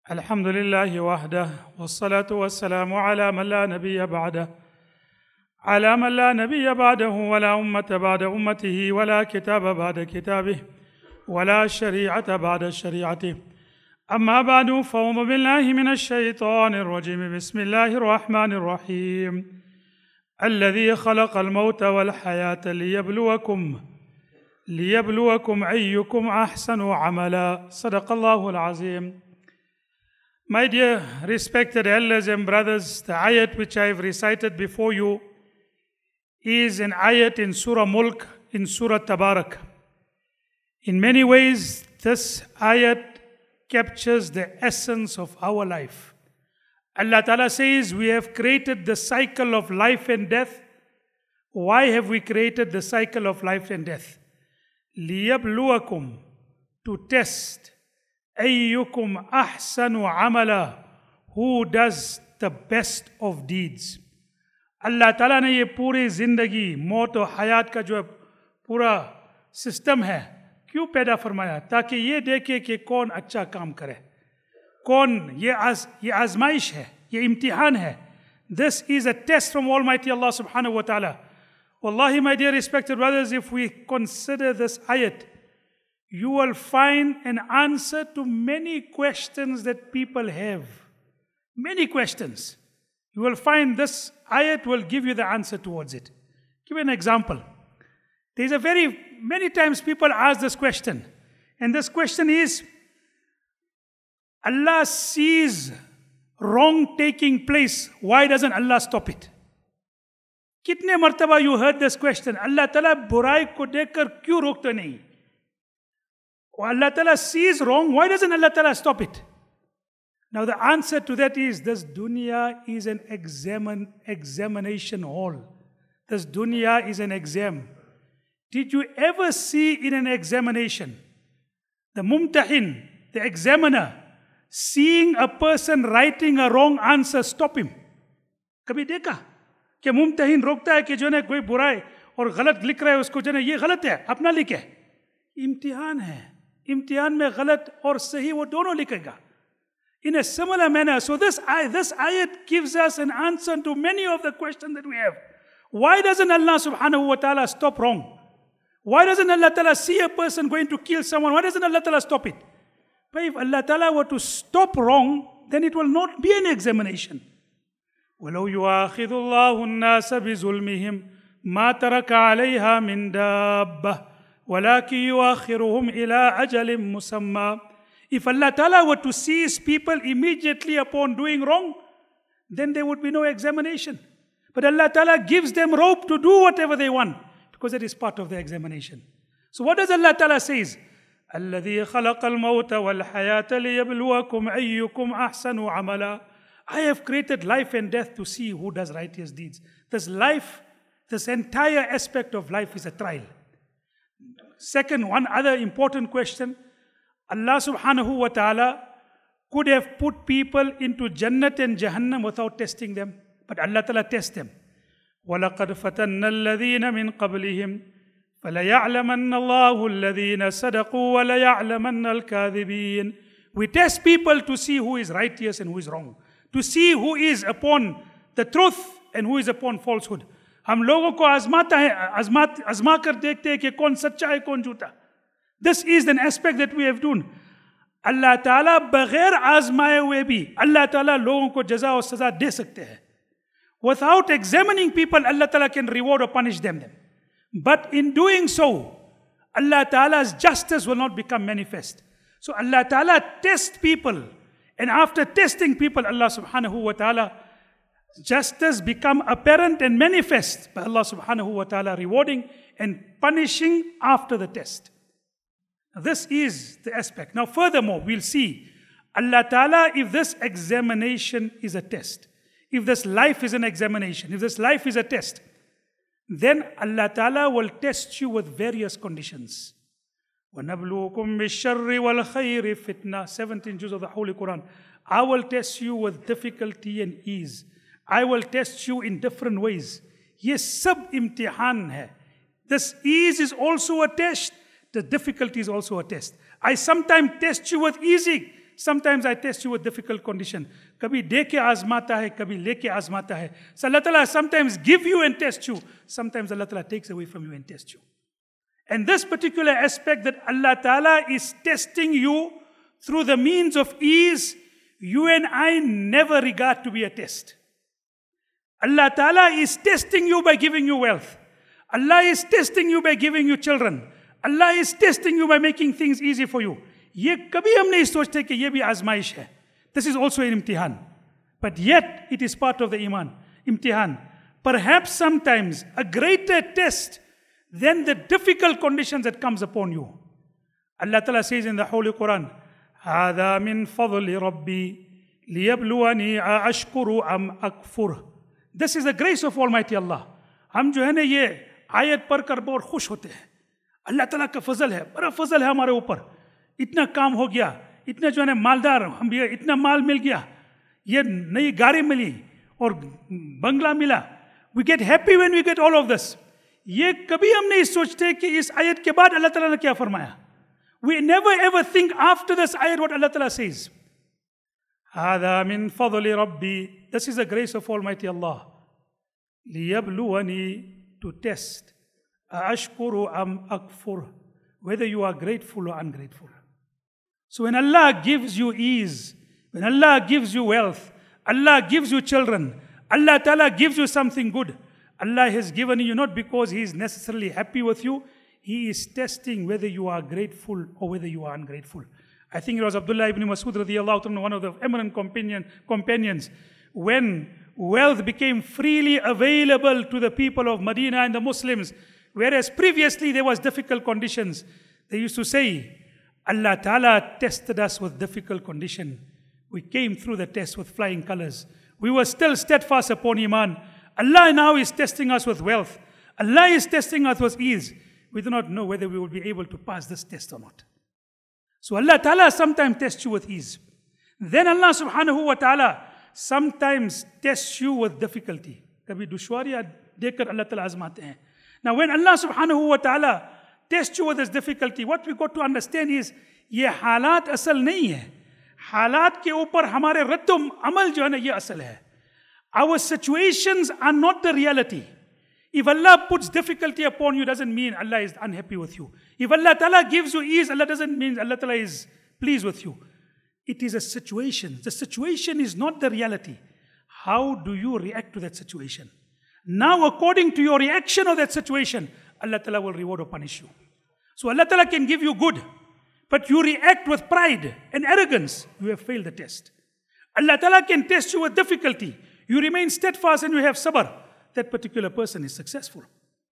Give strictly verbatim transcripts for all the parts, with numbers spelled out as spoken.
الحمد لله وحده والصلاة والسلام على من لا نبي بعده على من لا نبي بعده ولا أمة بعد أمته ولا كتاب بعد كتابه ولا شريعة بعد شريعته أما بعد فأعوذ بالله من الشيطان الرجيم بسم الله الرحمن الرحيم الذي خلق الموت والحياة ليبلوكم ليبلوكم أيكم أحسن عملا صدق الله العظيم. My dear respected elders and brothers, the ayat which I have recited before you is an ayat in Surah Mulk, in Surah Tabarak. In many ways, this ayat captures the essence of our life. Allah Ta'ala says, we have created the cycle of life and death. Why have we created the cycle of life and death? لِيَبْلُوَكُمْ, to test. أَيُّكُمْ أَحْسَنُ عَمَلًا, who does the best of deeds. Allah Ta'ala ने ये पूरी जिंदगी मौत और हयात का जो पूरा system है क्यों पैदा फरमाया? ताकि ये देखे कि कौन अच्छा काम करे, कौन ये आज ये आजमाइश है, ये इम्तिहान है. This is a test from Almighty Allah subhanahu wa ta'ala. Wallahi, my dear respected brothers, if we consider this ayat, you will find an answer to many questions that people have. Many questions. You will find this ayat will give you the answer towards it. Give an example. There is a very, many times people ask this question. And this question is, Allah sees wrong taking place. Why doesn't Allah stop it? कितने मर्तबा you heard this question? Allah Ta'ala बुराई को देखकर क्यों रोकते नहीं? Allah Ta'ala sees wrong, why doesn't Allah Ta'ala stop it? Now the answer to that is, this dunya is an examine, examination hall. This dunya is an exam. Did you ever see in an examination, the mumtahin, the examiner, seeing a person writing a wrong answer, stop him? कभी देखा कि मुमतहिन रोकता है कि जो है कोई बुराई और गलत लिख रहा है उसको जो है ये गलत है अपना लिखे? इम्तिहान है, इम्तिहान में गलत और सही वो दोनों लिखेगा. In a similar manner, so this, this ayat gives us an answer to many of the questions that we have. Why doesn't Allah subhanahu wa ta'ala stop wrong? Why doesn't Allah ta'ala see a person going to kill someone? Why doesn't Allah ta'ala stop it? But if Allah ta'ala were to stop wrong, then it will not be an examination. وَلَوْ يُؤَاخِذُ اللَّهُ النَّاسَ بِظُلْمِهِمْ مَا تَرَكَ عَلَيْهَا مِنْ دَابَّةٍ وَلَكِنْ يُؤَخِّرُهُمْ إِلَىٰ أَجَلٍ مُسَمًّى. If Allah Ta'ala were to seize people immediately upon doing wrong, then there would be no examination. But Allah Ta'ala gives them rope to do whatever they want, because it is part of the examination. So what does Allah Ta'ala says? الَّذِي خَلَقَ الْمَوْتَ وَالْحَيَاةَ لِيَبْلُوَكُمْ أَيُّكُمْ أَحْسَنُ عَمَلًا. I have created life and death to see who does righteous deeds. This life, this entire aspect of life is a trial. Second, one other important question. Allah subhanahu wa ta'ala could have put people into Jannat and Jahannam without testing them. But Allah ta'ala tests them. وَلَقَدْ فَتَنَّ الَّذِينَ مِنْ قَبْلِهِمْ فَلَيَعْلَمَنَّ اللَّهُ الَّذِينَ صَدَقُوا وَلَيَعْلَمَنَّ الْكَاذِبِينَ. We test people to see who is righteous and who is wrong. To see who is upon the truth and who is upon falsehood. हम लोगों को आजमाता है, आजमा आजमा कर देखते हैं कि कौन सच्चा है कौन झूठा. This is an aspect that we have done. Allah Ta'ala बगैर आजमाए हुए भी Allah Ta'ala लोगों को जज़ा और सज़ा दे सकते हैं. Without examining people, Allah Ta'ala can reward or punish them. But in doing so, Allah Ta'ala's justice will not become manifest. So Allah Ta'ala tests people. And after testing people, Allah Subhanahu wa Ta'ala, justice become apparent and manifest by Allah Subhanahu wa Ta'ala rewarding and punishing after the test. This is the aspect. Now furthermore, we'll see Allah Ta'ala, if this examination is a test, if this life is an examination, if this life is a test, then Allah Ta'ala will test you with various conditions. وَنَبْلُوكُمْ بِالشَّرِّ وَالْخَيْرِ fitna, seventeenth juz of the Holy Quran. I will test you with difficulty and ease. I will test you in different ways. Ye sab imtihan hai. This ease is also a test. The difficulty is also a test. I sometimes test you with easy. sometimes I test you with difficult condition. Kabhi de ke azmata hai, kabhi le ke azmata hai. So Allah Ta'ala sometimes give you and test you. Sometimes Allah Ta'ala takes away from you and tests you. And this particular aspect that Allah Ta'ala is testing you through the means of ease, you and I never regard to be a test. Allah Ta'ala is testing you by giving you wealth. Allah is testing you by giving you children. Allah is testing you by making things easy for you. ये कभी हम नहीं सोचते कि ये भी आजमाइश है. This is also an imtihan. But yet it is part of the iman. Imtihan. Perhaps sometimes a greater test than the difficult conditions that comes upon you. Allah Ta'ala says in the Holy Quran, هذا من فضل ربي ليبلوني أشكر أم أكفر. This is the grace of Almighty Allah. हम जो है ना ये आयत पढ़कर बहुत खुश होते हैं. अल्लाह ताला का फजल है, बड़ा फजल है हमारे ऊपर. इतना काम हो गया, इतना जो है ना मालदार, हम भी इतना माल मिल गया, ये नई गाड़ी मिली और बंगला मिला. We get happy when we get all of this. ये कभी हम नहीं सोचते कि इस आयत के बाद अल्लाह ताला ने क्या फरमाया. We never ever think after this ayat what Allah Ta'ala says. هذا من فضل ربي. This is the grace of Almighty Allah. ليبلوني, to test. أشكر أم أكفر, whether you are grateful or ungrateful. So when Allah gives you ease, when Allah gives you wealth, Allah gives you children, Allah Ta'ala gives you something good, Allah has given you not because He is necessarily happy with you. He is testing whether you are grateful or whether you are ungrateful. I think it was Abdullah ibn Masud radiallahu anhu, one of the eminent companion, companions, when wealth became freely available to the people of Medina and the Muslims, whereas previously there was difficult conditions. They used to say, Allah Ta'ala tested us with difficult condition. We came through the test with flying colors. We were still steadfast upon Iman. Allah now is testing us with wealth. Allah is testing us with ease. We do not know whether we will be able to pass this test or not. So Allah Ta'ala sometimes tests you with ease. Then Allah Subhanahu wa Ta'ala sometimes tests you with difficulty. Kabhi dushwariyan dekar Allah Ta'ala azmate hain. Now when Allah Subhanahu wa Ta'ala tests you with this difficulty, what we got to understand is, ye halat asal nahi hai. Halat ke upar hamare raddum amal jo hai na, ye asal hai. Our situations are not the reality. If Allah puts difficulty upon you, doesn't mean Allah is unhappy with you. If Allah Ta'ala gives you ease, Allah doesn't mean Allah Ta'ala is pleased with you. It is a situation. The situation is not the reality. How do you react to that situation? Now, according to your reaction of that situation, Allah Ta'ala will reward or punish you. So Allah Ta'ala can give you good, but you react with pride and arrogance, you have failed the test. Allah Ta'ala can test you with difficulty. You remain steadfast and you have sabr. That particular person is successful.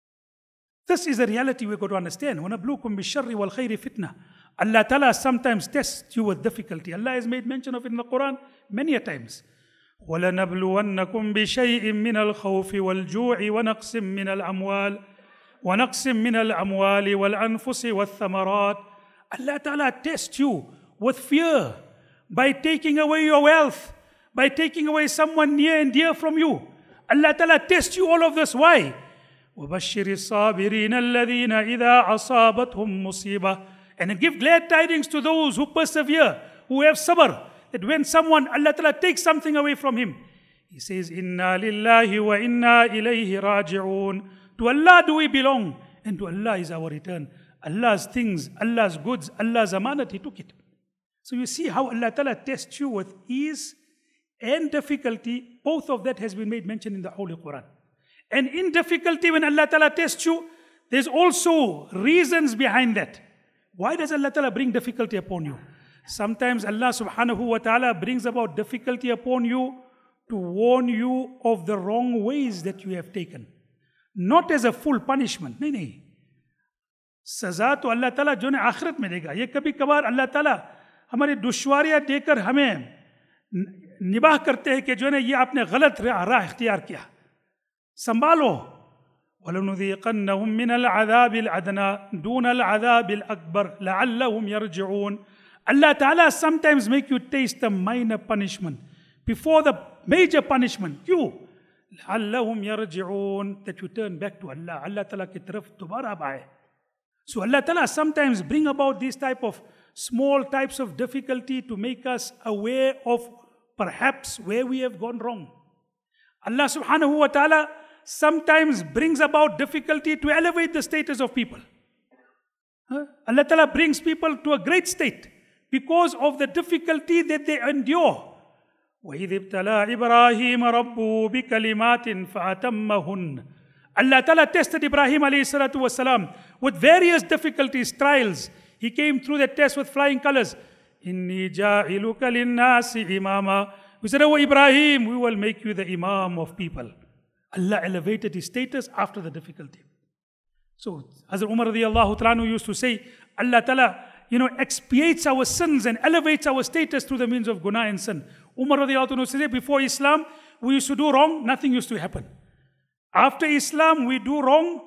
This is the reality we've got to understand. وَنَبْلُوكُمْ بِالشَّرِّ وَالْخَيْرِ فِتْنَةً. Allah Ta'ala sometimes tests you with difficulty. Allah has made mention of it in the Quran many a times. وَلَنَبْلُوَنَّكُمْ بِشَيْءٍ مِّنَ الْخَوْفِ وَالْجُوعِ وَنَقْصٍ مِّنَ الْأَمْوَالِ وَنَقْصٍ مِّنَ الْأَمْوَالِ وَالْأَنفُسِ وَالثَّمَرَاتِ. Allah Ta'ala tests you with fear by taking away your wealth, by taking away someone near and dear from you. Allah Ta'ala tests you all of this. Why? وَبَشِّرِ الصَّابِرِينَ الَّذِينَ إِذَا أَصَابَتْهُمْ مُصِيبَةٌ. And give glad tidings to those who persevere, who have sabr, that when someone, Allah Ta'ala takes something away from him, He says, إِنَّا لِلَّهِ وَإِنَّا إِلَيْهِ رَاجِعُونَ. To Allah do we belong, and to Allah is our return. Allah's things, Allah's goods, Allah's amanat, He took it. So you see how Allah Ta'ala tests you with ease and difficulty. Both of that has been made mention in the Holy Quran. And in difficulty, when Allah Ta'ala tests you, there's also reasons behind that. Why does Allah Ta'ala bring difficulty upon you? Sometimes Allah Subhanahu wa Ta'ala brings about difficulty upon you to warn you of the wrong ways that you have taken. Not as a full punishment. नहीं नहीं. सजा तो अल्लाह ताला जो ने आखिरत में देगा. ये कभी कभार अल्लाह ताला हमारी दुश्वारियां देकर हमें निबाह करते हैं कि जो ने ये आपने गलत राह इख्तियार किया. संभालो. وَلَنُذِيقَنَّهُمْ مِنَ الْعَذَابِ الْأَدْنَى دُونَ الْعَذَابِ الْأَكْبَرِ لَعَلَّهُمْ يَرْجِعُونَ. Allah Ta'ala sometimes make you taste the minor punishment before the major punishment. You. لَعَلَّهُمْ يَرْجِعُونَ. That you turn back to Allah. Allah Ta'ala ki taraf dobara aaye. So Allah Ta'ala sometimes bring about these type of small types of difficulty to make us aware of perhaps where we have gone wrong. Allah subhanahu wa ta'ala sometimes brings about difficulty to elevate the status of people. Huh? Allah ta'ala brings people to a great state because of the difficulty that they endure. وَإِذِ ابْتَلَى إِبْرَاهِيمَ رَبُّهُ بِكَلِمَاتٍ فَأَتَمَّهُنَّ. Allah ta'ala tested Ibrahim alayhi salatu wasalam with various difficulties, trials. He came through the test with flying colors. إِنِّي جَاعِلُكَ لِلنَّاسِ إِمَامًا. We said, oh Ibrahim, we will make you the imam of people. Allah elevated his status after the difficulty. So, Hazrat Umar radiallahu ta'ala used to say, Allah ta'ala, you know, expiates our sins and elevates our status through the means of guna and sin. Umar radiallahu ta'ala used to say, before Islam, we used to do wrong, nothing used to happen. After Islam, we do wrong,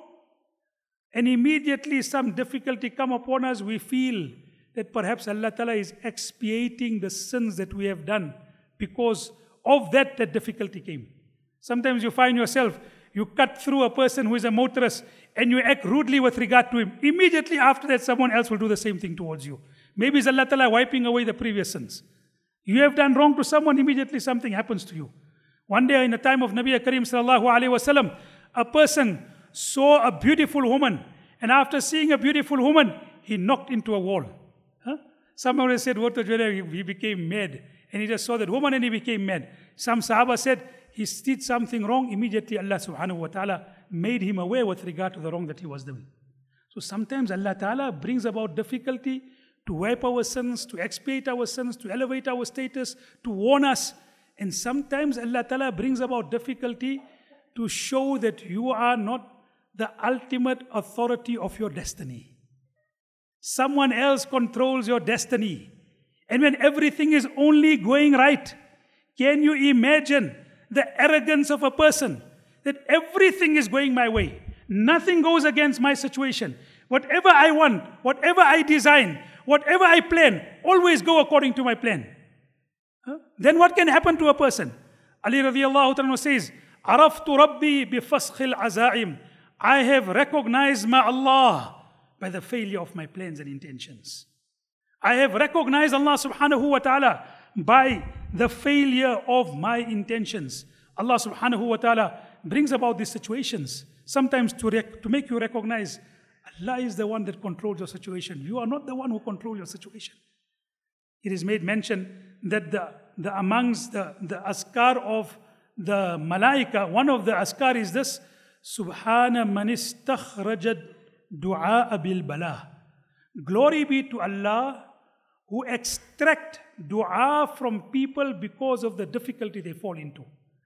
and immediately some difficulty come upon us, we feel that perhaps Allah ta'ala is expiating the sins that we have done. Because of that, that difficulty came. Sometimes you find yourself, you cut through a person who is a motorist and you act rudely with regard to him. Immediately after that, someone else will do the same thing towards you. Maybe it's Allah Ta'ala wiping away the previous sins. You have done wrong to someone, immediately something happens to you. One day in the time of Nabi Kareem Sallallahu Alaihi Wasallam, a person saw a beautiful woman, and after seeing a beautiful woman, he knocked into a wall. Huh? Someone has said, what the he became mad. And he just saw that woman and he became mad. Some Sahaba said, he did something wrong. Immediately Allah subhanahu wa ta'ala made him aware with regard to the wrong that he was doing. So sometimes Allah ta'ala brings about difficulty to wipe our sins, to expiate our sins, to elevate our status, to warn us. And sometimes Allah ta'ala brings about difficulty to show that you are not the ultimate authority of your destiny. Someone else controls your destiny. And when everything is only going right, can you imagine the arrogance of a person that everything is going my way? Nothing goes against my situation. Whatever I want, whatever I design, whatever I plan, always go according to my plan. Huh? Then what can happen to a person? Ali radiallahu ta'ala says, عَرَفْتُ رَبِّي بِفَسْخِ الْعَزَائِمِ. I have recognized my Allah by the failure of my plans and intentions. I have recognized Allah subhanahu wa ta'ala by the failure of my intentions. Allah subhanahu wa ta'ala brings about these situations, sometimes to, rec- to make you recognize Allah is the one that controls your situation. You are not the one who controls your situation. It is made mention that the, the amongst the, the askar of the malaika, one of the askar is this, Subhana man istakhrajat du'a bil bala. Glory be to Allah who extract dua from people because of the difficulty they fall into.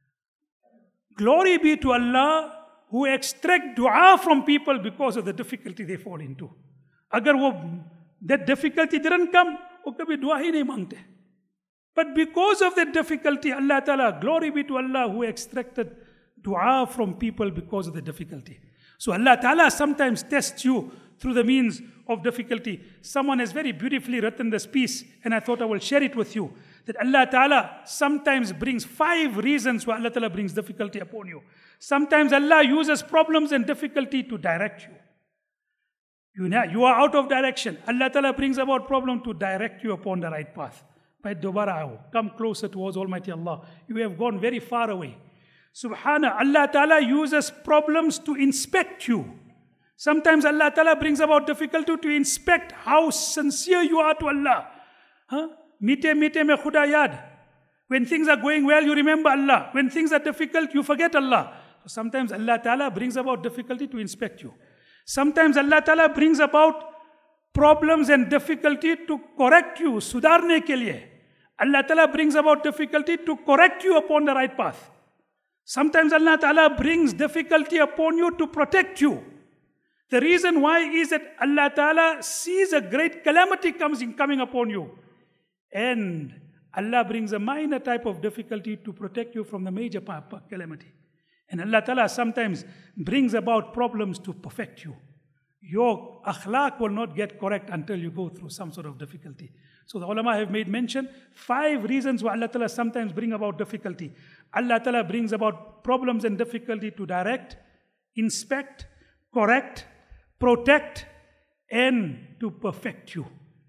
Glory be to Allah who extract dua from people because of the difficulty they fall into. Agar wo, that difficulty didn't come, wo kabhi dua hi nahi mangte. But because of that difficulty, Allah Ta'ala, glory be to Allah who extracted dua from people because of the difficulty. So Allah Ta'ala sometimes tests you through the means of difficulty. Someone has very beautifully written this piece, and I thought I will share it with you. That Allah Ta'ala sometimes brings five reasons why Allah Ta'ala brings difficulty upon you. Sometimes Allah uses problems and difficulty to direct you. You, you are out of direction. Allah Ta'ala brings about problem to direct you upon the right path. By dobara, come closer towards Almighty Allah. You have gone very far away. Subhana, Allah Ta'ala uses problems to inspect you. Sometimes Allah Ta'ala brings about difficulty to inspect how sincere you are to Allah. Huh? Meete meete mein khuda yaad. When things are going well, you remember Allah. When things are difficult, you forget Allah. So sometimes Allah Ta'ala brings about difficulty to inspect you. Sometimes Allah Ta'ala brings about problems and difficulty to correct you. Sudarne ke liye. Allah Ta'ala brings about difficulty to correct you upon the right path. Sometimes Allah Ta'ala brings difficulty upon you to protect you. The reason why is that Allah Ta'ala sees a great calamity comes in, coming upon you. And Allah brings a minor type of difficulty to protect you from the major calamity. And Allah Ta'ala sometimes brings about problems to perfect you. Your akhlaq will not get correct until you go through some sort of difficulty. So the ulama have made mention, five reasons why Allah Ta'ala sometimes bring about difficulty. Allah Ta'ala brings about problems and difficulty to direct, inspect, correct, protect, and to perfect you.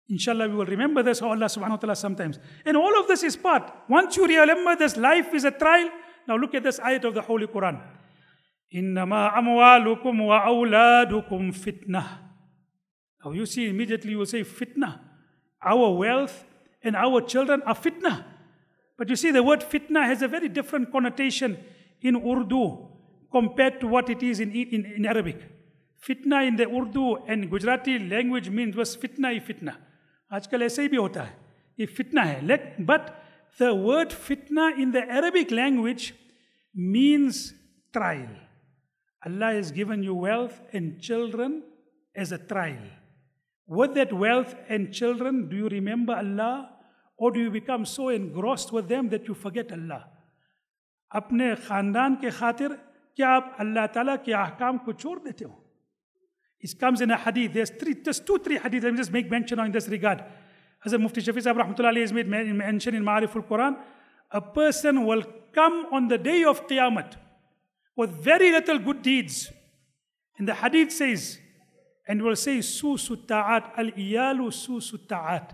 Inshallah, we will remember this, oh Allah subhanahu wa ta'ala sometimes. And all of this is part. Once you remember this life is a trial, now look at this ayat of the Holy Quran. إِنَّمَا أَمْوَالُكُمْ وَأَوْلَادُكُمْ fitnah. Now you see, immediately you will say fitnah. Our wealth and our children are fitnah. But you see, the word fitnah has a very different connotation in Urdu compared to what it is in, in, in Arabic. Fitna in the Urdu and Gujarati language means was fitna hi fitna. आजकल ऐसे ही भी होता है. ये fitna hai. But the word fitna in the Arabic language means trial. Allah has given you wealth and children as a trial. With that wealth and children, do you remember Allah? Or do you become so engrossed with them that you forget Allah? अपने खानदान के खातिर क्या आप अल्लाह ताला के अहकाम को छोड़ देते हो? It comes in a hadith. There's three, there's two, three hadiths. Let me just make mention in this regard. Hazrat Mufti Shafi Sahib Rahmatullah Alayhi has made mention in Ma'ariful Quran. A person will come on the day of Qiyamah with very little good deeds. And the hadith says, and will say, Susu ta'at, al-iyalu susu ta'at.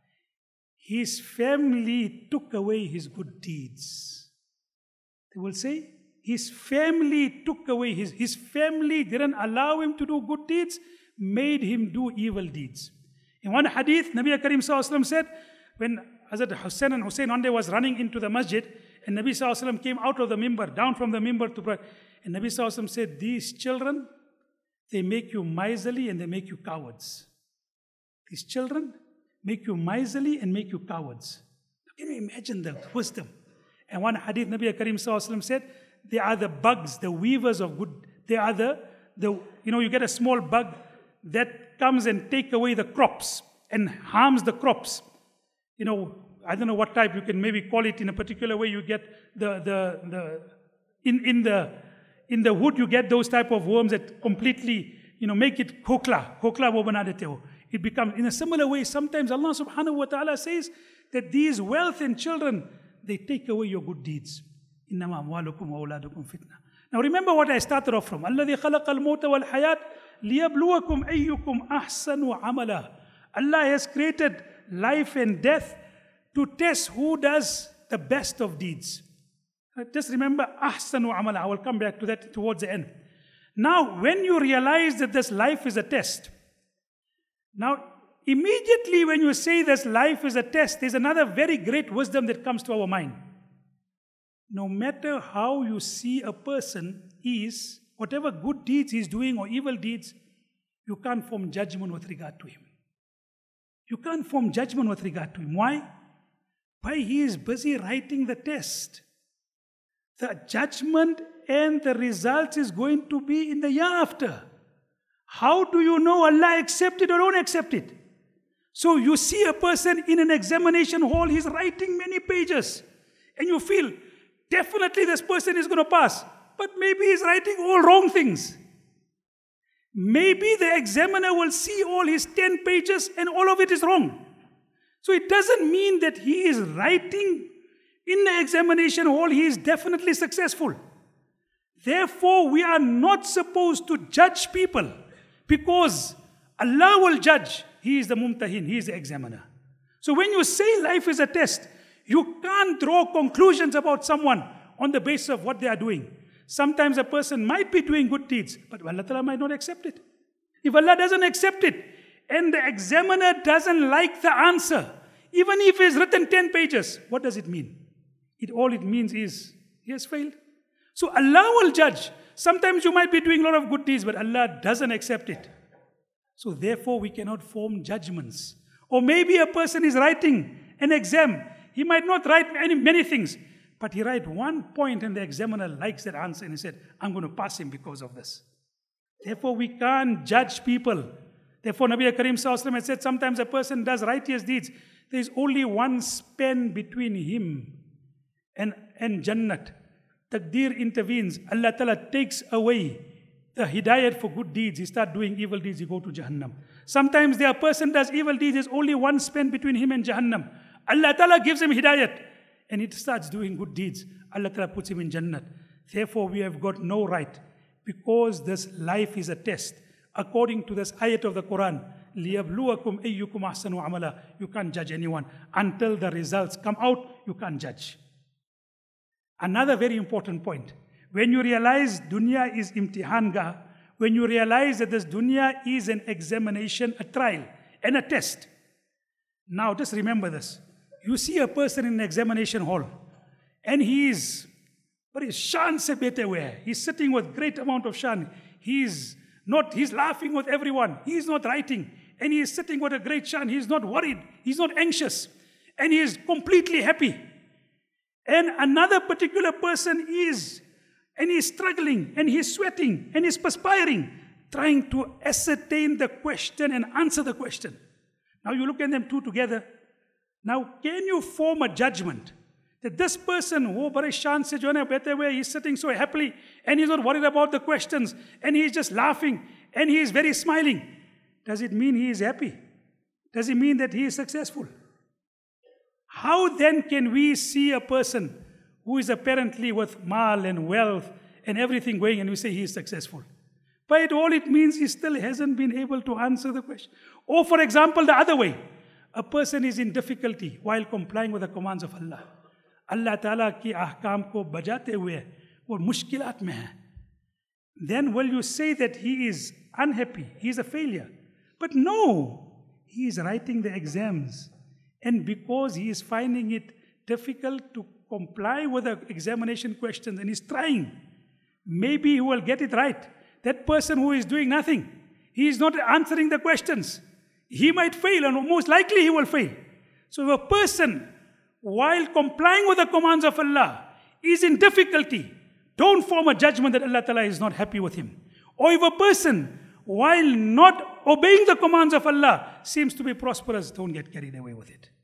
His family took away his good deeds. They will say, his family took away his, his family didn't allow him to do good deeds, made him do evil deeds. In one hadith, Nabi Karim Sallallahu Alaihi Wasallam said, when Hazrat Hussain and Hussein one day was running into the masjid, and Nabi Sallallahu Alaihi Wasallam came out of the mimbar, down from the mimbar to pray, and Nabi Sallallahu Alaihi Wasallam said, these children, they make you miserly and they make you cowards. These children make you miserly and make you cowards. Can you imagine the wisdom? And one hadith, Nabi Karim Sallallahu Alaihi Wasallam said, they are the bugs, the weavers of good. They are the, the, you know, you get a small bug that comes and take away the crops and harms the crops. You know, I don't know what type, you can maybe call it in a particular way. You get the, the, the, in, in the, in the wood, you get those type of worms that completely, you know, make it khokla. Khokla wo bana dete ho. It becomes, in a similar way, sometimes Allah subhanahu wa ta'ala says that these wealth and children, they take away your good deeds. إِنَّمَا أَمْوَالُكُمْ وَأَوْلَادُكُمْ فِتْنَةً. Now remember what I started off from. الَّذِي خَلَقَ الْمَوْتَ وَالْحَيَاةَ لِيَبْلُوَكُمْ أَيُّكُمْ أَحْسَنُ عَمَلًا. Allah has created life and death to test who does the best of deeds. Just remember, أَحْسَنُ عَمَلًا. I will come back to that towards the end. Now, when you realize that this life is a test, now immediately when you say this life is a test, there's another very great wisdom that comes to our mind. No matter how you see a person is, whatever good deeds he's doing or evil deeds, you can't form judgment with regard to him. You can't form judgment with regard to him. Why? Why he is busy writing the test. The judgment and the results is going to be in the year after. How do you know Allah accept it or don't accept it? So you see a person in an examination hall, he's writing many pages, and you feel, definitely this person is going to pass. But maybe he's writing all wrong things. Maybe the examiner will see all his ten pages and all of it is wrong. So it doesn't mean that he is writing in the examination hall, he is definitely successful. Therefore, we are not supposed to judge people because Allah will judge. He is the mumtahin, He is the examiner. So when you say life is a test, you can't draw conclusions about someone on the basis of what they are doing. Sometimes a person might be doing good deeds, but Allah Ta'ala might not accept it. If Allah doesn't accept it, and the examiner doesn't like the answer, even if it's written ten pages, what does it mean? It all it means is, he has failed. So Allah will judge. Sometimes you might be doing a lot of good deeds, but Allah doesn't accept it. So therefore we cannot form judgments. Or maybe a person is writing an exam. He might not write many, many things, but he writes one point and the examiner likes that answer and he said, I'm going to pass him because of this. Therefore we can't judge people. Therefore Nabi Karim Sallallahu Alaihi Wasallam has said, sometimes a person does righteous deeds. There is only one span between him and, and Jannat. Taqdeer intervenes. Allah Ta'ala takes away the hidayat for good deeds. He starts doing evil deeds, he go to Jahannam. Sometimes the person does evil deeds, there's only one span between him and Jahannam. Allah Ta'ala gives him hidayat and he starts doing good deeds. Allah Ta'ala puts him in Jannat. Therefore we have got no right, because this life is a test. According to this ayat of the Quran, لِيَبْلُوَكُمْ أَيُّكُمْ أَحْسَنُ عَمَلًا. You can't judge anyone. Until the results come out, you can't judge. Another very important point. When you realize dunya is imtihan gah, when you realize that this dunya is an examination, a trial, and a test. Now just remember this. You see a person in an examination hall, and he is, but his shan se bete hue. He's sitting with great amount of shan. He's not, he's laughing with everyone. He's not writing. And he is sitting with a great shan. He's not worried. He's not anxious. And he is completely happy. And another particular person is, and he's struggling, and he's sweating, and he's perspiring, trying to ascertain the question and answer the question. Now you look at them two together. Now, can you form a judgment that this person, who Barishan se jo na bete hue, he's sitting so happily, and he's not worried about the questions, and he's just laughing, and he is very smiling. Does it mean he is happy? Does it mean that he is successful? How then can we see a person who is apparently with mal and wealth and everything going, and we say he is successful? By it all, it means he still hasn't been able to answer the question. Or for example, the other way. A person is in difficulty while complying with the commands of Allah. Allah Ta'ala ki ahkam ko bajate hue, aur mushkilat mein hai. Then will you say that he is unhappy, he is a failure? But no, he is writing the exams. And because he is finding it difficult to comply with the examination questions, and he's trying, maybe he will get it right. That person who is doing nothing, he is not answering the questions. He might fail, and most likely he will fail. So if a person, while complying with the commands of Allah, is in difficulty, don't form a judgment that Allah Ta'ala is not happy with him. Or if a person, while not obeying the commands of Allah, seems to be prosperous, don't get carried away with it.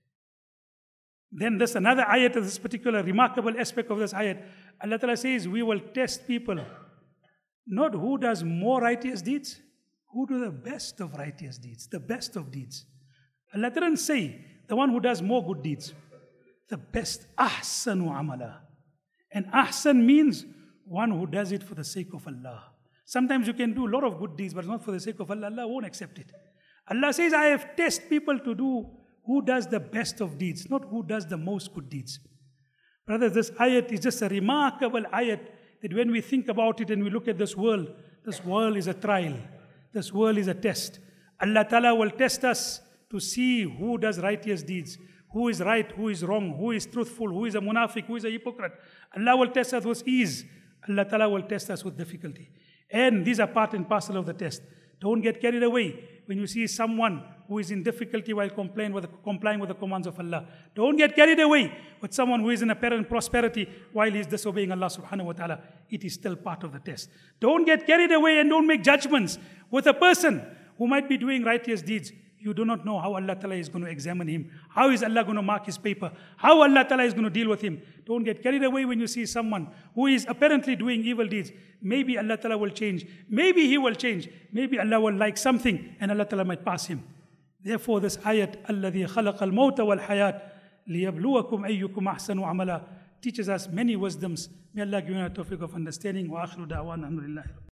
Then there's another ayat, this particular remarkable aspect of this ayat. Allah Ta'ala says, we will test people, not who does more righteous deeds, who do the best of righteous deeds, the best of deeds. Allah didn't say the one who does more good deeds. The best, ahsanu amala. And ahsan means one who does it for the sake of Allah. Sometimes you can do a lot of good deeds, but it's not for the sake of Allah. Allah won't accept it. Allah says, I have tested people to do who does the best of deeds, not who does the most good deeds. Brothers, this ayat is just a remarkable ayat that when we think about it and we look at this world, this world is a trial. This world is a test. Allah Ta'ala will test us to see who does righteous deeds, who is right, who is wrong, who is truthful, who is a munafiq, who is a hypocrite. Allah will test us with ease. Allah Ta'ala will test us with difficulty. And these are part and parcel of the test. Don't get carried away when you see someone who is in difficulty while complying with, the, complying with the commands of Allah. Don't get carried away with someone who is in apparent prosperity while he is disobeying Allah subhanahu wa ta'ala. It is still part of the test. Don't get carried away and don't make judgments with a person who might be doing righteous deeds. You do not know how Allah Ta'ala is going to examine him. How is Allah going to mark his paper? How Allah Ta'ala is going to deal with him? Don't get carried away when you see someone who is apparently doing evil deeds. Maybe Allah Ta'ala will change. Maybe he will change. Maybe Allah will like something and Allah Ta'ala might pass him. Therefore this ayat, الَّذِي خَلَقَ الْمَوْتَ وَالْحَيَاةِ لِيَبْلُوَكُمْ أَيُّكُمْ أَحْسَنُ عَمَلًا teaches us many wisdoms. May Allah give you a tawfiq of understanding. Wa akhiru da'wana alhamdulillah.